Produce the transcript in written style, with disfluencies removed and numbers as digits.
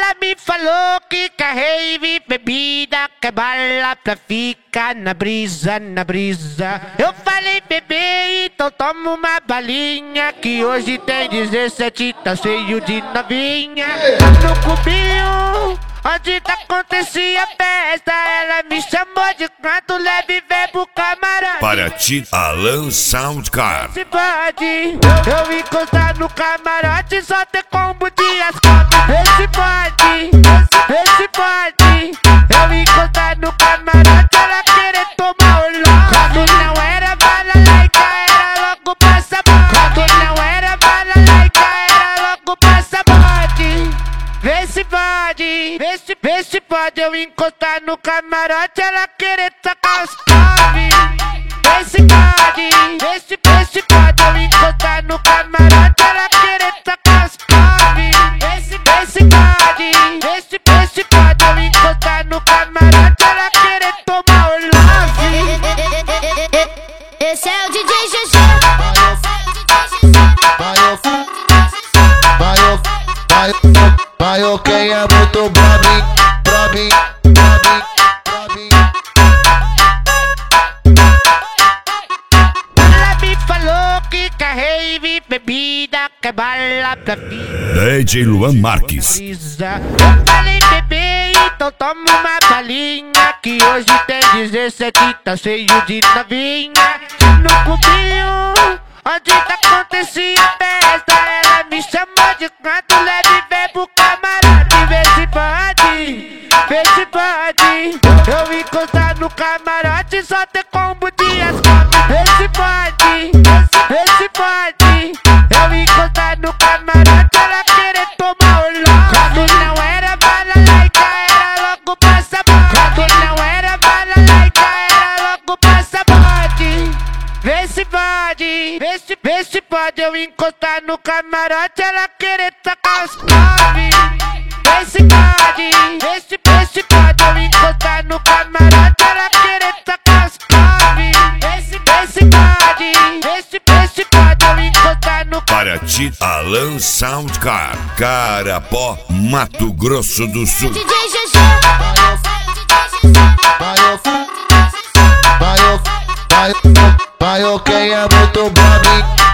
Ela me falou que quer rave, bebida, quer bala pra ficar na brisa, na brisa. Eu falei, bebê, então toma uma balinha, que hoje tem 17, tá cheio de novinha. No cubinho, onde acontecia festa, ela me chamou de canto leve, verbo camarote. Para ti, Alan Soundcar. Se pode, eu encostar no camarote, só ter combo de asfalto. Esse pode, esse pode, eu encostar no camarote, ela querer tomar o lote. Quando não era balalaica, era logo passaporte. Quando não era balalaica, era logo passaporte. Vê se pode, vê se pode eu encostar no camarote, ela querer tacar os top. Vê se pode, vê se pode eu encostar no camarote, ela querer tacar os top. Vê se pode, vê se pode eu encostar no camarote, ela querer tomar o love. Esse é o DJ GG. Vai, quem é muito brabo. Ela me falou que quer rave, bebida, quer bala pra vida. DJ Luan Marques. Eu falei, bebê, então toma uma balinha, que hoje tem 17, tá cheio de novinha. No cubinho, onde acontecia festa, ela me chamou de canto leve, verbo camarote. Vê se pode, eu encostar no camarote, só ter combo de asfalto. Vê se pode, eu encostar no camarote, ela querer tomar o lote. Quando não era balalaica, era logo passaporte. Quando não era balalaica, era logo passaporte. Vê se pode eu encostar no camarote, ela querer tacar os top. Vê se pode eu encostar no camarote, ela querer tacar os top. Vê se pode eu encostar no Para ti, Alan Soundcar. Carapó, Mato Grosso do Sul. DJ GG. Vai, quem é muito brabo.